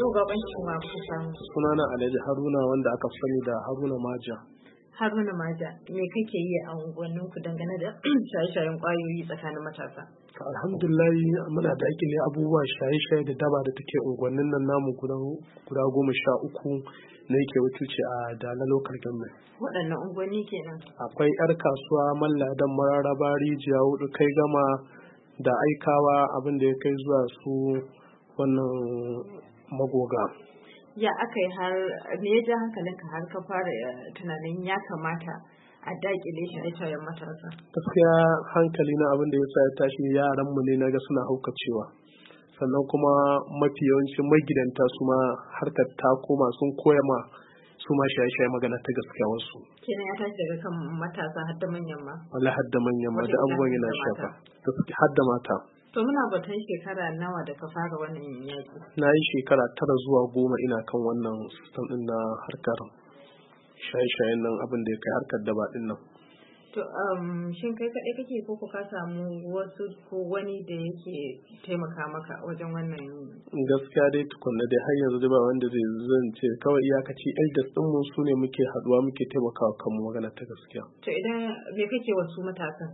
gabancin wa ku samu? Sunana Alhaji Haruna wanda aka sani da Haruna Maja. Haruna Maja, me kake yi a unguwanninku dangane da shaye-shayen kwayoyi tsakanin matasa? Alhamdulillah muna da ne abubuwa shaye-shaye da daba da take unguwannin nan namu guda 13 na yake wuce a Dala Local Government. Waɗannan unguwanni kenan? Akwai 'yar kasuwa, Malladan, Mararaba, Rijiya, Hudu, Kai Gama da Aikawa, abin da ya kai zuwa su wannan Magoga. Ya aka yi har me ya ja hankalinka har ka fara tunanin ya kamata a daƙile shaye-shayen matasa? Gaskiya hankali na abin da ya sa ya tashi yaranmu ne naga suna haukacewa. Sannan kuma mafi yawancin magidanta su ma harkar ta koma sun koya ma su ma shaye-shaye magana ta gaskiya wasu. Kenan ya tashi daga kan matasa har da manyan ma? Wallahi har da manyan ma da abubuwan yana shafa. Har da mata. To muna batun shekara nawa da ka fara wannan yaƙi? Na yi shekara 9 zuwa 10 ina kan wannan system ɗin na harkar shaye-shayen nan, abin da ya kai harkar daba ɗin nan. To shin kai kaɗai kake ko ka samu wasu ko wani da yake taimaka maka wajen wannan? Gaskiya dai tukunna dai har yanzu ba wanda zai zance, kawai iyakaci elders ɗinmu su ne muke haɗuwa muke taimakawa kanmu magana ta gaskiya. To idan me kake wasu matasan?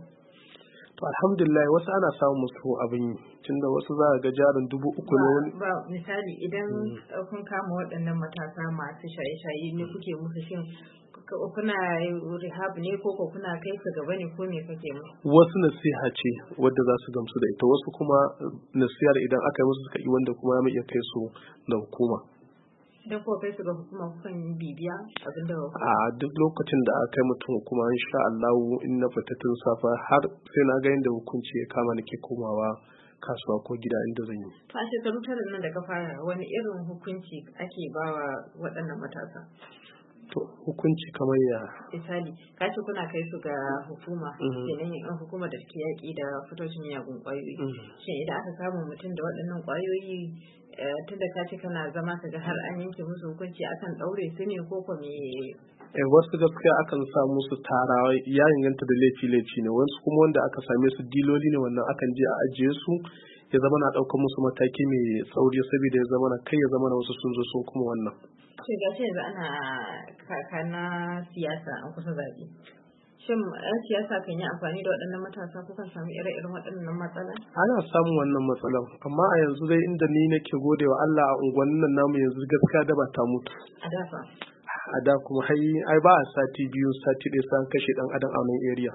To alhamdulillah wasu ana samun musu abin yi, tunda wasu za a ga jarin 3,000 ne wani. Ba misali idan kun kama waɗannan matasa masu shaye-shaye ne kuke musu, shin kuna rehab ne ko kuna kai su gaba ne ko me kake musu? Wasu nasiha ce wadda za su gamsu da ita, wasu kuma nasihar idan aka yi musu suka yi wanda kuma ya iya kai su da hukuma. Idan kuka kai su ga hukuma kukan yi bibiya abinda a duk lokacin da aka kai mutum hukuma insha Allah in na fita tun safa har sai na ga yadda hukunci ya kama nake komawa kasuwa ko gida inda zan yi. To a shekaru 9 nan da ka fara wani irin hukunci ake bawa waɗannan matasa? To hukunci kamar ya misali ka ce kuna kai su ga hukuma, kenan hukuma da take yaƙi da fitocin miyagun ƙwayoyi. Shin idan aka samu mutum da waɗannan ƙwayoyi tunda ka ce kana zama ka ga har an yanke musu hukunci, akan ɗaure su ne ko me? Wasu gaskiya akan sa musu tara, ya inganta da laifi ne, wasu kuma wanda aka same su diloli ne, wannan akan je a ajiye su ya zama na ɗaukar musu mataki mai tsauri saboda ya zama na kai ya zama na wasu sun zo sun kuma wannan. Ce ga shi yanzu ana kaka na siyasa an kusa zaɓe. Shin 'yan siyasa kan yi amfani da waɗannan matasa ko kan samu ire-iren waɗannan matsala? Ana samun wannan matsalan, amma a yanzu dai inda ni nake godewa Allah a unguwannin nan namu yanzu gaskiya da ba ta mutu. A da fa? A da kuma ai ba a sati 2 sati 1 sai an kashe ɗan adam a wannan area.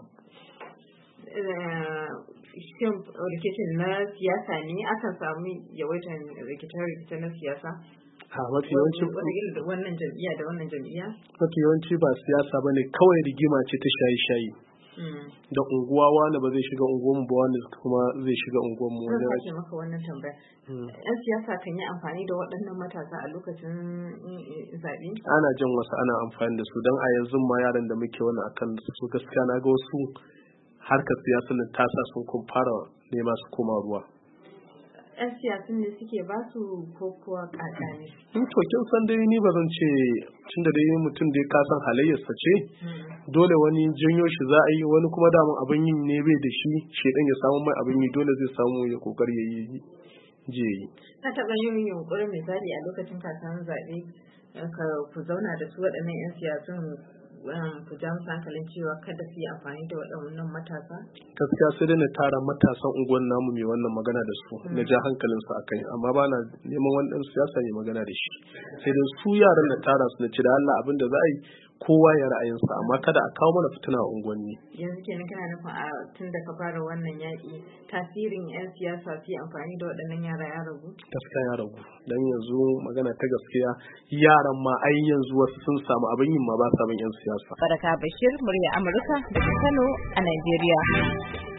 Shin rikicin na siyasa ne akan samu yawaitan rikice na siyasa? Mafi yawanci wannan jam'iyya da wannan jam'iyya? Mafi yawanci ba siyasa ba ne, kawai rigima ce ta shaye-shaye. Da unguwa wani ba zai shiga unguwanmu ba, wani kuma zai shiga unguwanmu. Zan sake maka wannan tambaya. 'Yan siyasa kan yi amfani da waɗannan matasa a lokacin zaɓe? Ana jan wasu ana amfani da su, don a yanzu ma yaran da muke wani akan su gaskiya na ga wasu harkar siyasa nan tasa sun kun fara nema su koma ruwa. 'Yan siyasun ne suke ba su ko kuwa ƙaƙa ne? To kin san dai ni ba zan ce, tunda dai mutum dai ka san halayyarsa ce, dole wani janyo shi za a yi, wani kuma damun abin yin ne bai da shi, shedan ya samu mai abin yi, dole zai samu ya kokari ya yi je yi. Ka taɓa yin yunƙurin misali a lokacin kasan zaɓe ku zauna da su waɗannan 'yan siyasun ku ja musu hankalin cewa kada su yi amfani da waɗannan matasa? Gaskiya sai dai na tara matasan unguwar namu mai wannan magana da su, na ja hankalinsu a kai, amma ba na neman wani ɗan siyasa ne magana da shi. Sai dai su yaran na tara su na ci da Allah abin da za a yi kowa ya ra'ayinsa, amma kada a kawo mana fitina a unguwanni. Yanzu kenan kana nufin a tun da ka fara wannan yaƙi tasirin 'yan siyasa su yi amfani da waɗannan yara ya ragu? Gaskiya ya ragu, don yanzu magana ta gaskiya yaran ma ai yanzu wasu sun samu abin yin ma ba sabon 'yan siyasa. Baraka Bashir, murya Amurka daga Kano a Najeriya.